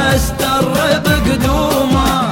واستر بقدومه.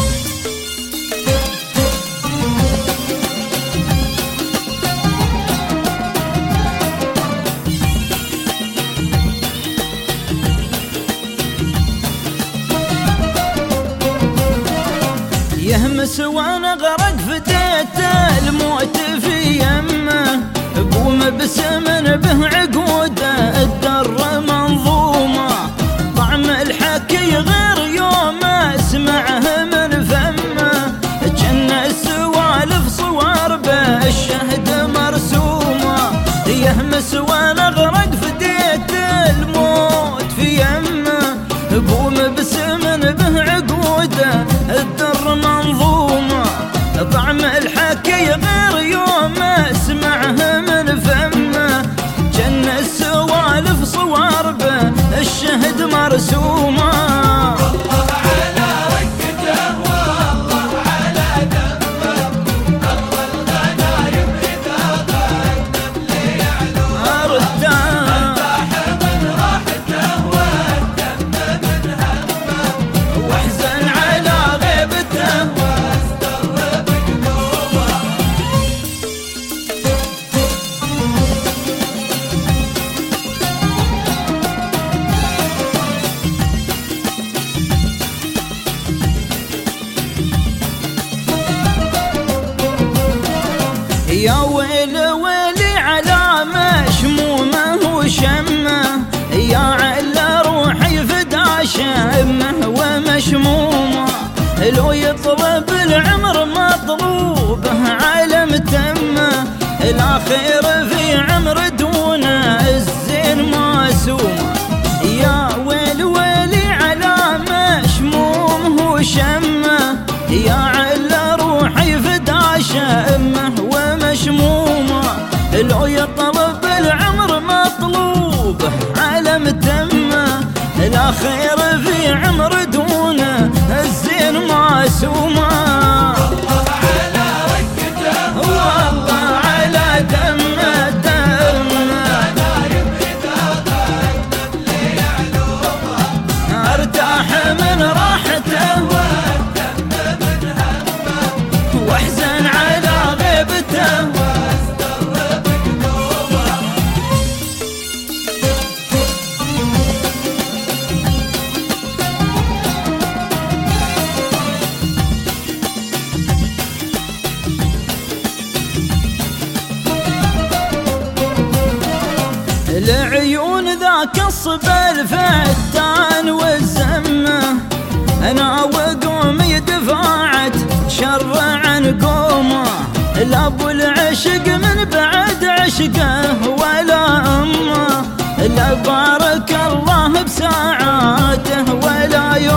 يهمس وانا غرق فديت الموت في يمه، قوم بسمن به عقوده الدر منظومه. طعم الحكي غير يوم اسمعه من فمه، جن السوالف صور به الشهد مرسومه. يهمس وانا غرق فديت الموت في يمه، قوم بسمن به عقوده الدر منظومه. طعم الحكي غير يوم اسمعه من فمه، جن السوالف صور به الشهد مرسومه. الله على ركته والله على دمه، الله الغنايم إذا قدم لي علومه. ارتاح من راحته والدم من همه، واحزن على غيبته واستر بقدومه. يا ويل ويلي على مشمومه وشمه، يا عل روحي فدا شمه ومشمومه. لو يطلب العمر مطلوبه عالم تمه، الاخير في عمر دون الزين معسومه. يا ويل ويلي على مشمومه وشمه، يا عل روحي فدا شمه ومشمومه. لو يطلب العمر مطلوبه عالم تمه، الاخير في عمر دونه الزين معسومه. الله على ركته والله على دمه دمه، الغنايم إذا قدم لي علومه. ارتاح من راحته والدم من همه، واحزن على غيبته. واستر بقدومه. العيون ذاك الصب الفتان والزمه، انا وقومي دفعت شر عن قومه. لا ابو العشق من بعد عشقه ولا امه، لا بارك الله بساعاته ولا يومه.